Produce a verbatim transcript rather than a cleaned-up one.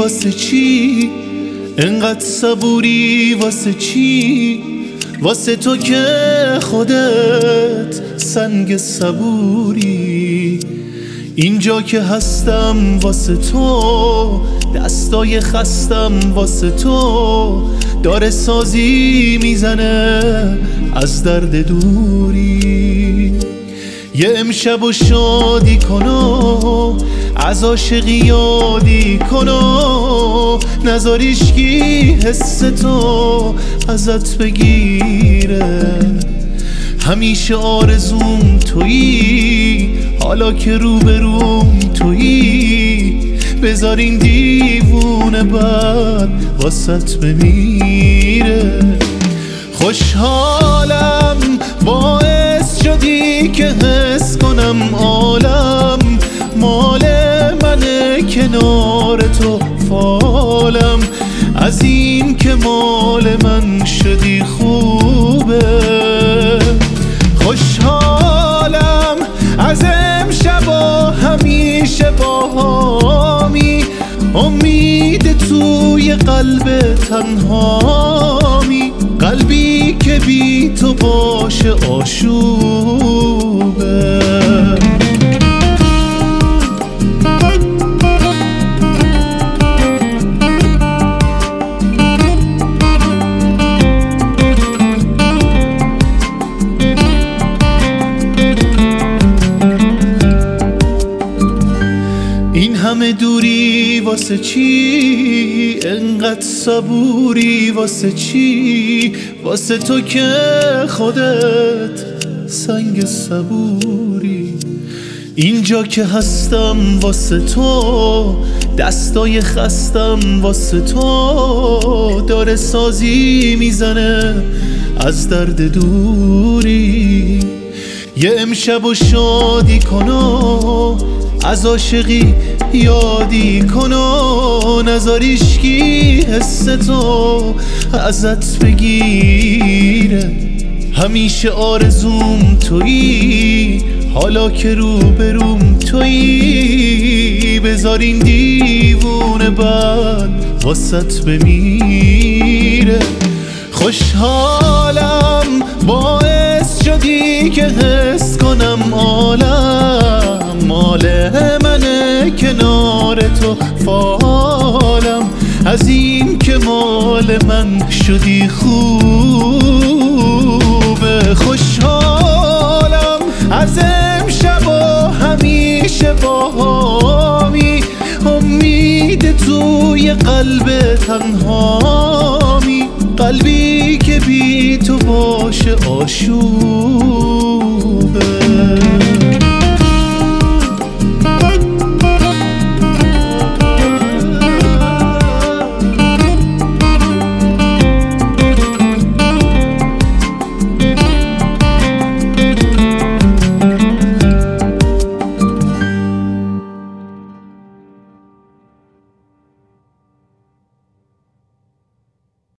واسه چی؟ انقدر صبوری واسه چی؟ واسه تو که خودت سنگ صبوری. اینجا که هستم واسه تو، دستای خستم واسه تو، داره سازی میزنه از درد دوری. یه امشب و شادی کنو، از عاشقی یادی کنو، نذاریشکی حس تو ازت بگیره. همیشه آرزوم تویی، حالا که روبروم تویی، بذار این دیوونه بعد واسط بمیره. خوشحالم باعث شدی که حس کنم عالم مال منه، کنار تو فالم. از این که مال من شدی خوبه. خوشحالم از امشب و همیشه باهامی، امید توی قلب تنهامی، قلبی که بی تو باشه آشوبه. این همه دوری واسه چی؟ انقدر صبوری واسه چی؟ واسه تو که خودت سنگ صبوری. اینجا که هستم واسه تو، دستای خستم واسه تو، داره سازی میزنه از درد دوری. یه امشب و شادی کنو، از عاشقی یادی کنو، نذاریشکی حس تو ازت بگیره. همیشه آرزوم تویی، حالا که روبروم تویی، بذار این دیوونه بعد واسط بمیره. خوشحالم باعث شدی که حس کنم عالم مال منه، کنار تو فالم. از این که مال من شدی خوبه. خوشحالم از امشب و همیشه باهامی، امید توی قلب تنهامی، قلبی که بی تو باشه آشوب.